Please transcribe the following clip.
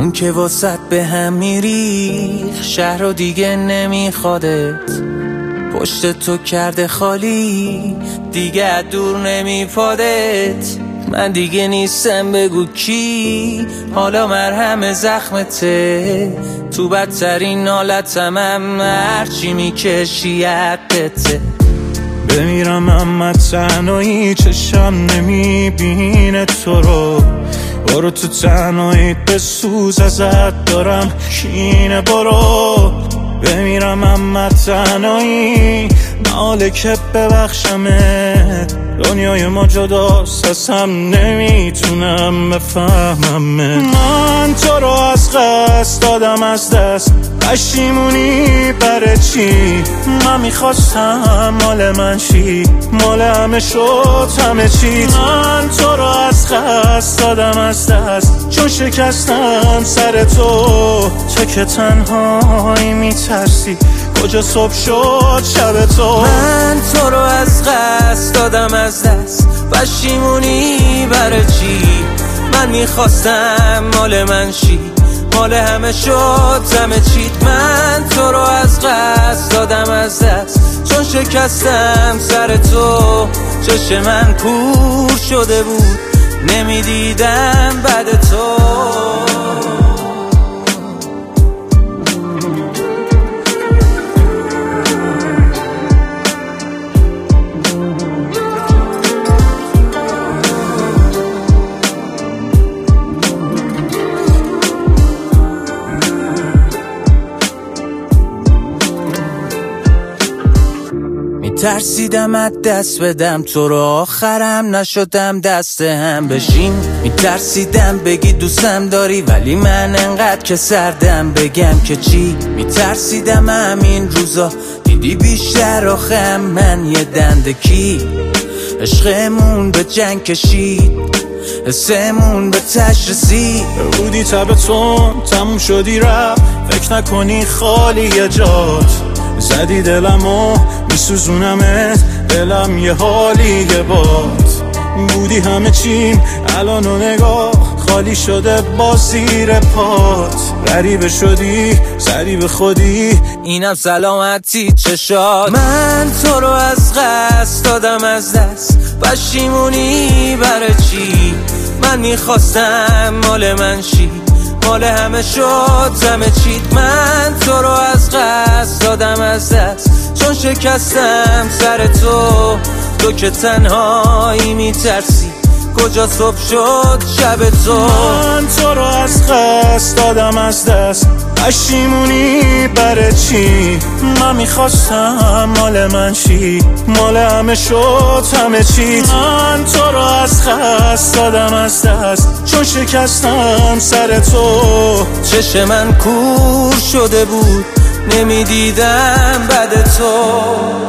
اون که واسط به هم میریخ شهر و دیگه نمیخوادت، پشت تو کرده خالی دیگه دور نمیپادت. من دیگه نیستم بگو کی، حالا مرهم زخمته، تو بدترین حالتم هرچی میکشی حقته. بمیرم اما تنهایی چشم نمیبینه تو رو، برو تو تنهاییت بسوز ازت دارم کینه. برو بمیرم اما تنهایی ناله که ببخشمت، دنیای ما جداست اصلا نمیتونم بفهممت. من تو رو از قصد دادم از دست، پشیمونی برای چی؟ من میخواستم مال من شی، مال همه شد همه چیت. من تو رو از قصد دادم از دست، چون شکستم سر تو که تنهایی میترسی، کجا صبح شد شب تو. من تو رو از قصد دادم از دست، پشیمونی برای چی؟ من میخواستم مال من شی، مال همه شد همه چیت. من تو رو از قصد دادم از دست، چون شکستم سر تو. چشم من کور شده بود نمیدیدم بعد تو. ترسیدم از دست بدم تو رو، آخرم نشدم دست هم بشیم. میترسیدم بگی دوستم داری ولی من انقدر که سردم بگم که چی. میترسیدم همین روزا دیدی بیشتر آخم من یه دندکی. عشقمون به جنگ کشید، حسمون به تش رسید. بودی تبتون تموم شدی رفت، فکر نکنی خالی جات. زدی دلمو میسوزونمت، دلم یه حالیه باد. بودی همه چیم الان و نگاه خالی شده با زیر پات. غریبه شدی زدی به خودی، اینم سلامتی چشات. من تو رو از قصد دادم از دست، پشیمونی برای چی؟ من میخواستم مال من شی، مال همه شد همه چیت. من تو رو از قصد دادم از دست، چون شکستم سر تو که تنهایی میترسی، کجا صبح شد شب تو. من تو رو از قصد دادم از دست، پشیمونی برای چی؟ من میخواستم مال من شی، مال همه شد همه چیت. من تو رو از قصد دادم از دست، چون شکستم سر تو. چشم من کور شده بود نمیدیدم بعد تو.